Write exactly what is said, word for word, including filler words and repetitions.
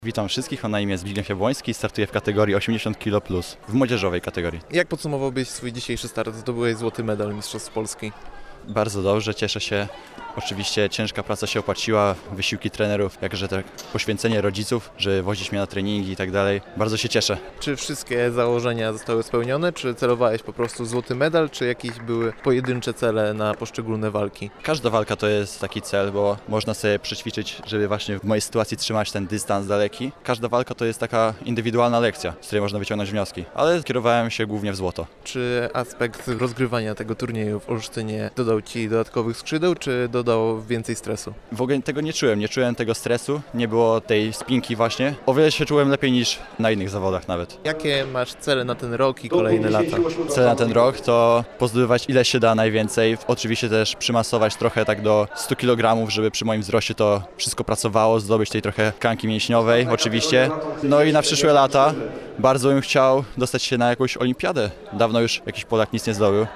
Witam wszystkich, mam na imię Zbigniew Jabłoński i startuję w kategorii osiemdziesiąt kilo plus, w młodzieżowej kategorii. Jak podsumowałbyś swój dzisiejszy start? Zdobyłeś złoty medal Mistrzostw Polski. Bardzo dobrze, cieszę się. Oczywiście ciężka praca się opłaciła, wysiłki trenerów, jakże tak poświęcenie rodziców, żeby wozić mnie na treningi i tak dalej. Bardzo się cieszę. Czy wszystkie założenia zostały spełnione? Czy celowałeś po prostu w złoty medal? Czy jakieś były pojedyncze cele na poszczególne walki? Każda walka to jest taki cel, bo można sobie przećwiczyć, żeby właśnie w mojej sytuacji trzymać ten dystans daleki. Każda walka to jest taka indywidualna lekcja, z której można wyciągnąć wnioski, ale kierowałem się głównie w złoto. Czy aspekt rozgrywania tego turnieju w Olsztynie dodał Ci dodatkowych skrzydeł, czy dodał więcej stresu? W ogóle tego nie czułem, nie czułem tego stresu, nie było tej spinki właśnie. O wiele się czułem lepiej niż na innych zawodach nawet. Jakie masz cele na ten rok i kolejne lata? Cel na ten rok to pozdobywać ile się da najwięcej. Oczywiście też przymasować trochę tak do stu kilogramów, żeby przy moim wzroście to wszystko pracowało, zdobyć tej trochę tkanki mięśniowej oczywiście. No i na przyszłe lata bardzo bym chciał dostać się na jakąś olimpiadę. Dawno już jakiś Polak nic nie zdobył.